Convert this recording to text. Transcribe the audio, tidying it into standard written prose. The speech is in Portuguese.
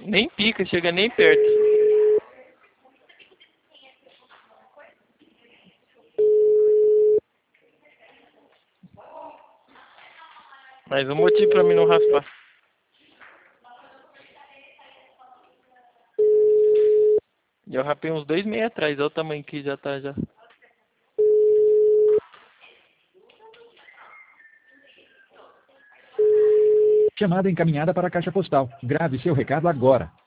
Nem pica, chega nem perto. Mais um motivo pra mim não raspar. Eu rapei uns 2 meses atrás, olha o tamanho que já tá já. Chamada encaminhada para a caixa postal. Grave seu recado agora.